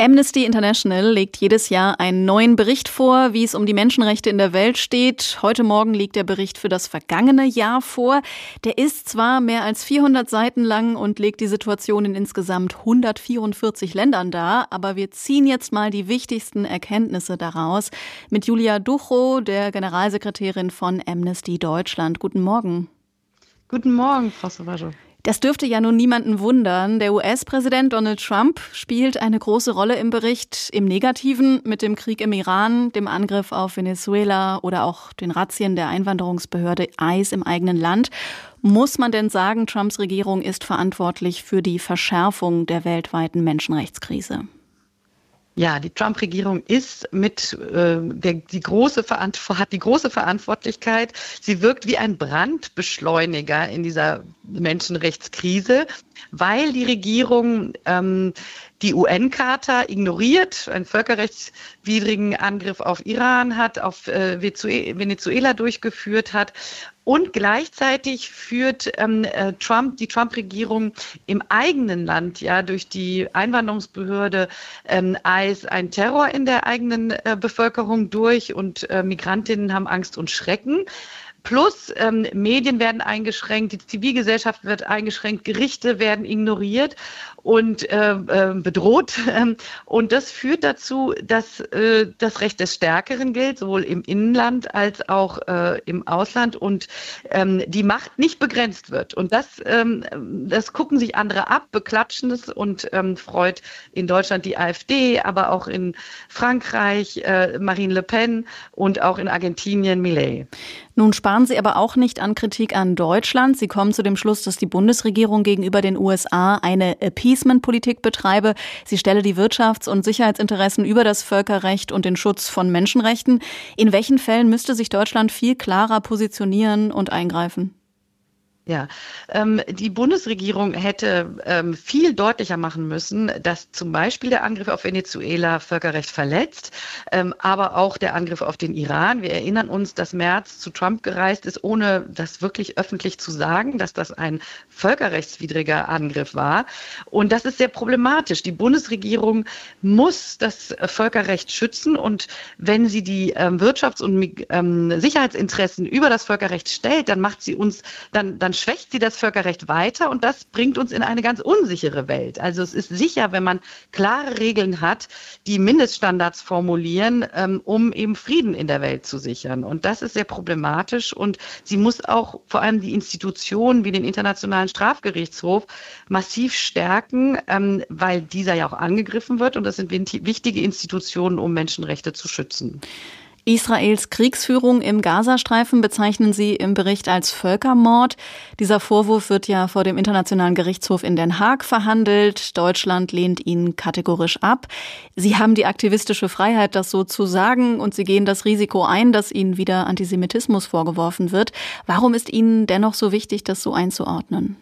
Amnesty International legt jedes Jahr einen neuen Bericht vor, wie es um die Menschenrechte in der Welt steht. Heute Morgen liegt der Bericht für das vergangene Jahr vor. Der ist zwar mehr als 400 Seiten lang und legt die Situation in insgesamt 144 Ländern dar, aber wir ziehen jetzt mal die wichtigsten Erkenntnisse daraus mit Julia Duchow, der Generalsekretärin von Amnesty Deutschland. Guten Morgen. Guten Morgen, Frau Sauvageau. Das dürfte ja nun niemanden wundern. Der US-Präsident Donald Trump spielt eine große Rolle im Bericht, im Negativen mit dem Krieg im Iran, dem Angriff auf Venezuela oder auch den Razzien der Einwanderungsbehörde ICE im eigenen Land. Muss man denn sagen, Trumps Regierung ist verantwortlich für die Verschärfung der weltweiten Menschenrechtskrise? Ja, die Trump-Regierung ist hat die große Verantwortlichkeit. Sie wirkt wie ein Brandbeschleuniger in dieser Menschenrechtskrise, weil die Regierung die UN-Charta ignoriert, einen völkerrechtswidrigen Angriff auf Iran hat, auf Venezuela durchgeführt hat. Und gleichzeitig führt die Trump-Regierung im eigenen Land ja durch die Einwanderungsbehörde ICE einen Terror in der eigenen Bevölkerung durch und Migrantinnen haben Angst und Schrecken. Plus Medien werden eingeschränkt, die Zivilgesellschaft wird eingeschränkt, Gerichte werden ignoriert und bedroht. Und das führt dazu, dass das Recht des Stärkeren gilt, sowohl im Inland als auch im Ausland und die Macht nicht begrenzt wird. Und das gucken sich andere ab, beklatschen es und freut in Deutschland die AfD, aber auch in Frankreich Marine Le Pen und auch in Argentinien Milei. Nun sparen Sie aber auch nicht an Kritik an Deutschland. Sie kommen zu dem Schluss, dass die Bundesregierung gegenüber den USA eine Appeasement-Politik betreibe. Sie stelle die Wirtschafts- und Sicherheitsinteressen über das Völkerrecht und den Schutz von Menschenrechten. In welchen Fällen müsste sich Deutschland viel klarer positionieren und eingreifen? Ja, die Bundesregierung hätte viel deutlicher machen müssen, dass zum Beispiel der Angriff auf Venezuela Völkerrecht verletzt, aber auch der Angriff auf den Iran. Wir erinnern uns, dass Merz zu Trump gereist ist, ohne das wirklich öffentlich zu sagen, dass das ein völkerrechtswidriger Angriff war. Und das ist sehr problematisch. Die Bundesregierung muss das Völkerrecht schützen und wenn sie die Wirtschafts- und Sicherheitsinteressen über das Völkerrecht stellt, dann macht sie dann schwächt sie das Völkerrecht weiter und das bringt uns in eine ganz unsichere Welt. Also es ist sicher, wenn man klare Regeln hat, die Mindeststandards formulieren, um eben Frieden in der Welt zu sichern. Und das ist sehr problematisch und sie muss auch vor allem die Institutionen wie den Internationalen Strafgerichtshof massiv stärken, weil dieser ja auch angegriffen wird und das sind wichtige Institutionen, um Menschenrechte zu schützen. Israels Kriegsführung im Gazastreifen bezeichnen Sie im Bericht als Völkermord. Dieser Vorwurf wird ja vor dem Internationalen Gerichtshof in Den Haag verhandelt. Deutschland lehnt ihn kategorisch ab. Sie haben die aktivistische Freiheit, das so zu sagen, und Sie gehen das Risiko ein, dass Ihnen wieder Antisemitismus vorgeworfen wird. Warum ist Ihnen dennoch so wichtig, das so einzuordnen?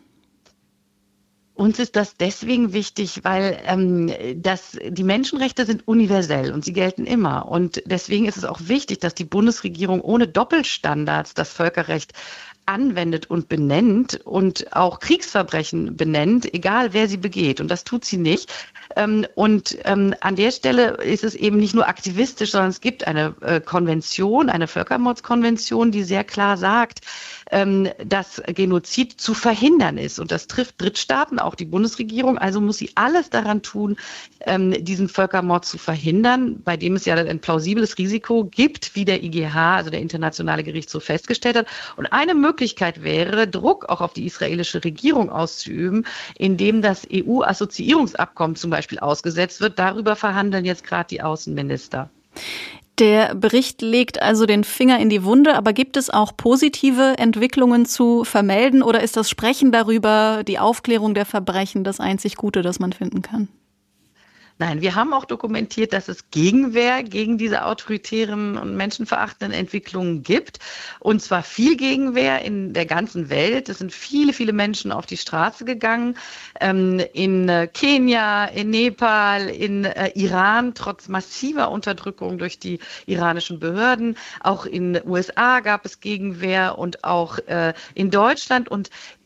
Uns ist das deswegen wichtig, weil die Menschenrechte sind universell und sie gelten immer. Und deswegen ist es auch wichtig, dass die Bundesregierung ohne Doppelstandards das Völkerrecht anwendet und benennt und auch Kriegsverbrechen benennt, egal wer sie begeht. Und das tut sie nicht. An der Stelle ist es eben nicht nur aktivistisch, sondern es gibt eine Konvention, eine Völkermordskonvention, die sehr klar sagt, dass Genozid zu verhindern ist. Und das trifft Drittstaaten, auch die Bundesregierung. Also muss sie alles daran tun, diesen Völkermord zu verhindern, bei dem es ja ein plausibles Risiko gibt, wie der IGH, also der Internationale Gerichtshof, festgestellt hat. Und eine Möglichkeit wäre, Druck auch auf die israelische Regierung auszuüben, indem das EU-Assoziierungsabkommen zum Beispiel ausgesetzt wird. Darüber verhandeln jetzt gerade die Außenminister. Der Bericht legt also den Finger in die Wunde, aber gibt es auch positive Entwicklungen zu vermelden oder ist das Sprechen darüber, die Aufklärung der Verbrechen, das einzig Gute, das man finden kann? Nein, wir haben auch dokumentiert, dass es Gegenwehr gegen diese autoritären und menschenverachtenden Entwicklungen gibt. Und zwar viel Gegenwehr in der ganzen Welt. Es sind viele, viele Menschen auf die Straße gegangen. In Kenia, in Nepal, in Iran, trotz massiver Unterdrückung durch die iranischen Behörden. Auch in den USA gab es Gegenwehr und auch in Deutschland. Und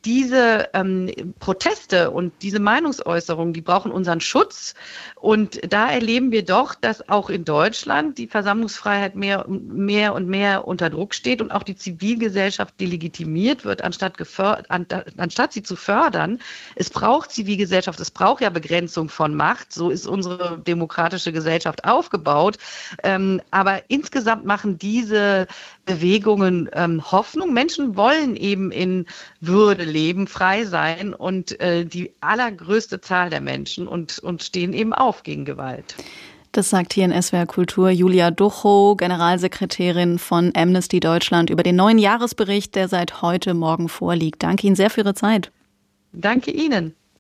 diese Proteste und diese Meinungsäußerungen, die brauchen unseren Schutz. Und da erleben wir doch, dass auch in Deutschland die Versammlungsfreiheit mehr und mehr unter Druck steht und auch die Zivilgesellschaft delegitimiert wird, anstatt sie zu fördern. Es braucht Zivilgesellschaft, es braucht ja Begrenzung von Macht. So ist unsere demokratische Gesellschaft aufgebaut. Aber insgesamt machen diese Bewegungen Hoffnung. Menschen wollen eben in Würde leben, frei sein und die allergrößte Zahl der Menschen und stehen eben auf gegen Gewalt. Das sagt hier in SWR Kultur Julia Duchow, Generalsekretärin von Amnesty Deutschland, über den neuen Jahresbericht, der seit heute Morgen vorliegt. Danke Ihnen sehr für Ihre Zeit. Danke Ihnen.